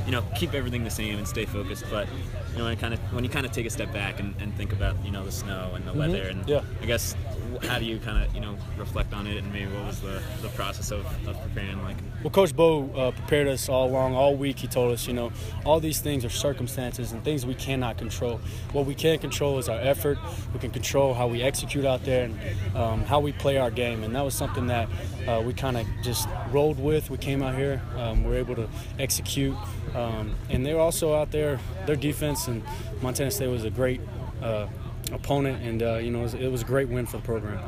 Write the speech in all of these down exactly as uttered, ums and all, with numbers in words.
you know, keep everything the same and stay focused. But you know, when kind of when you kind of take a step back and, and think about you know the snow and the Mm-hmm. weather, and yeah. I guess how do you kind of you know reflect on it, and maybe what was the, the process of, of preparing like? Well, Coach Bo uh, prepared us all along, all week. He told us, you know, all these things are circumstances and things we cannot control. What we can control is our effort. We can control how we execute out there and um, how we play our game. And that was something that uh, we kind of just rolled with. We came out here, um, we were able to execute. Um, and they were also out there, their defense, and Montana State was a great uh, opponent. And, uh, you know, it was, it was a great win for the program.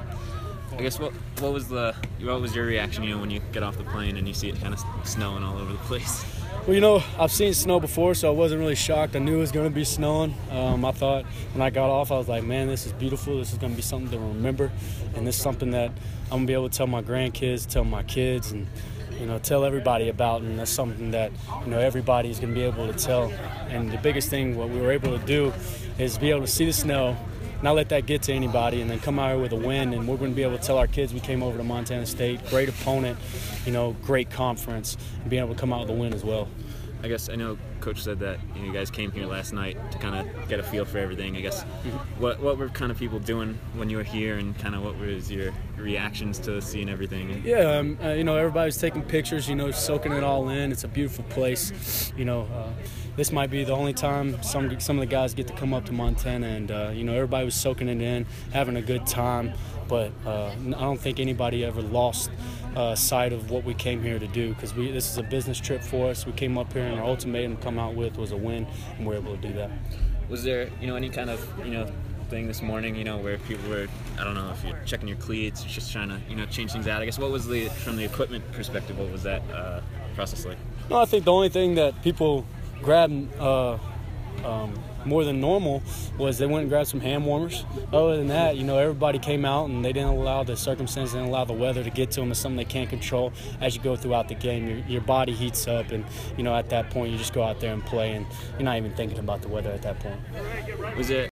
I guess what what was the what was your reaction, you know, when you get off the plane and you see it kind of snowing all over the place? Well, you know, I've seen snow before, so I wasn't really shocked. I knew it was going to be snowing. Um, I thought when I got off, I was like, man, this is beautiful. This is going to be something to remember, and this is something that I'm going to be able to tell my grandkids, tell my kids, and you know, tell everybody about. And that's something that you know everybody is going to be able to tell. And the biggest thing, what we were able to do, is be able to see the snow, not let that get to anybody, and then come out here with a win. And we're going to be able to tell our kids we came over to Montana State, great opponent, you know, great conference, and being able to come out with a win as well. I guess I know Coach said that you, know, you guys came here last night to kind of get a feel for everything. I guess what what were kind of people doing when you were here, and kind of what was your reactions to seeing everything? Yeah, um, uh, you know, everybody's taking pictures, you know, soaking it all in. It's a beautiful place. You know, uh, this might be the only time some some of the guys get to come up to Montana, and uh, you know, everybody was soaking it in, having a good time. But uh, I don't think anybody ever lost uh, sight of what we came here to do, because we this is a business trip for us. We came up here, and our ultimatum to come out with was a win, and we were able to do that. Was there, you know, any kind of, you know, thing this morning, you know, where people were, I don't know if you're checking your cleats, just trying to, you know, change things out? I guess what was the, from the equipment perspective, what was that uh, process like? No, I think the only thing that people grabbed uh, um, more than normal was they went and grabbed some hand warmers. Other than that, you know, everybody came out and they didn't allow the circumstances, didn't allow the weather to get to them. It's something they can't control. As you go throughout the game, your, your body heats up, and, you know, at that point you just go out there and play, and you're not even thinking about the weather at that point. Was it